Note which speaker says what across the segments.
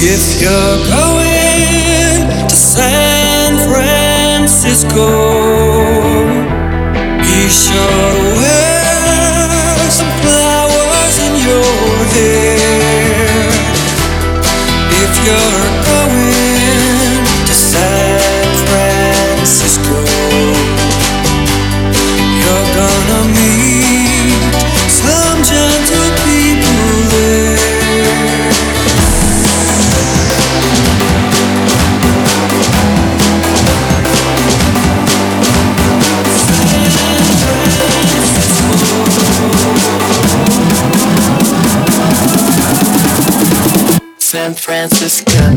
Speaker 1: If you're going to San Francisco, be sure to wear some flowers in your hair. If you're going to San Francisco, you're gonna meet some gentle people there. San Francisco.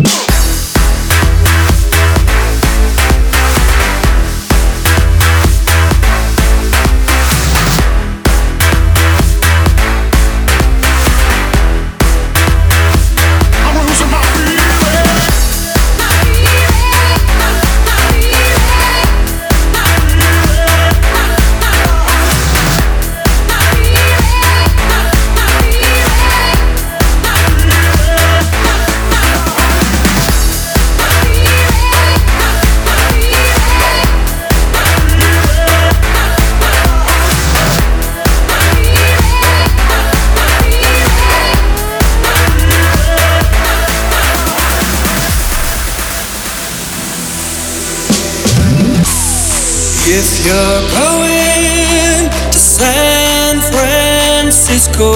Speaker 1: If you're going to San Francisco,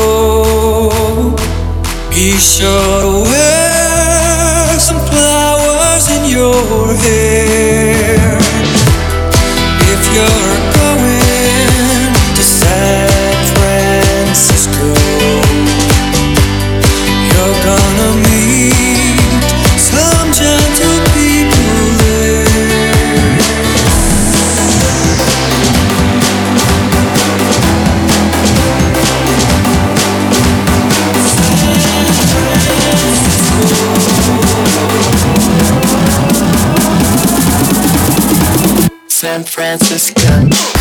Speaker 1: be sure to wear some flowers in your hair. If you're going to San Francisco, you're gonna meet some gentle people there. San Francisco.